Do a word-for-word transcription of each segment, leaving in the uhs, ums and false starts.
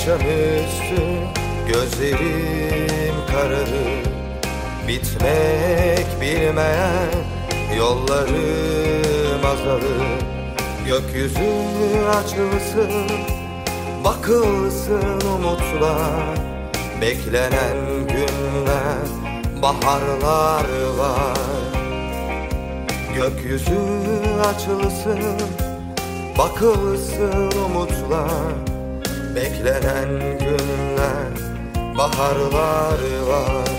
akşamüstü gözlerim kararır, bitmek bilmeyen yollarım azalır. Gökyüzü açılsın, bakılsın umutlar, beklenen günler, baharlar var. Gökyüzü açılsın, bakılsın umutlar, beklenen günler, baharlar var.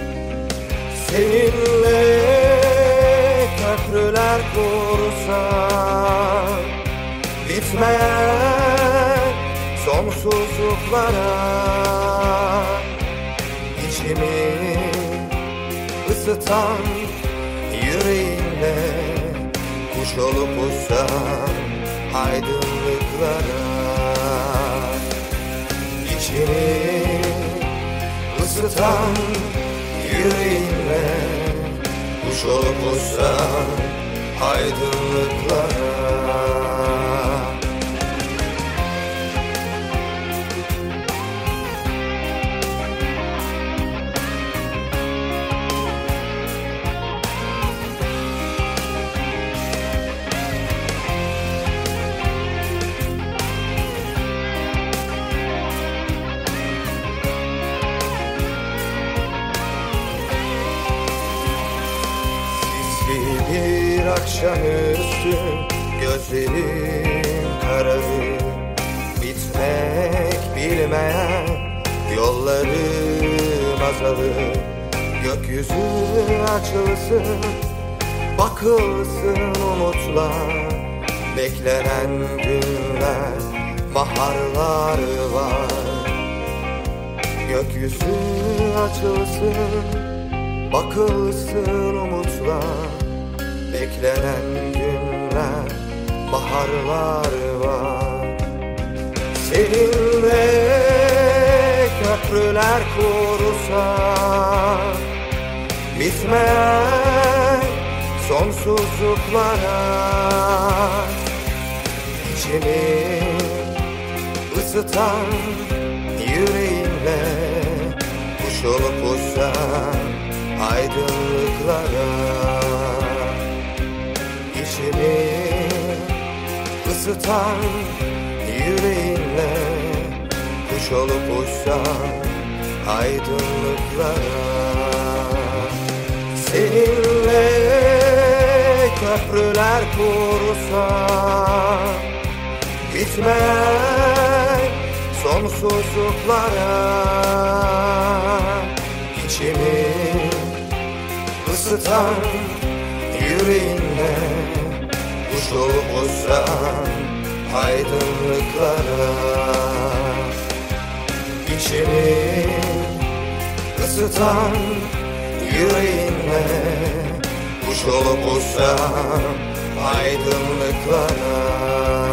Seninle köprüler kursak, bitmeyen sonsuzluklara, içimi ısıtan yüreğimle kuş olup uçsam aydınlıklara. İçimi ısıtan yüreğimle kuş olup uçsam aydınlıklara. Bir akşamüstü gözlerim kararır, bitmek bilmeyen yollarım azalır. Gökyüzü açılsın, bakılsın umutlar, beklenen günler, baharlar var. Gökyüzü açılsın, bakılsın umutlar, beklenen günler, baharlar var. Seninle köprüler kursak, bitmeyen sonsuzluklara, içimi ısıtan yüreğimle kuş olup uçsam aydınlıklara. İçimi ısıtan yüreğimle kuş olup uçsam aydınlıklara. Seninle köprüler kursak, bitmeyen sonsuzluklara, içimi ısıtan yüreğimle kuş olup uçsam aydınlıklara. İçimi ısıtan yüreğimle kuş olup uçsam aydınlıklara.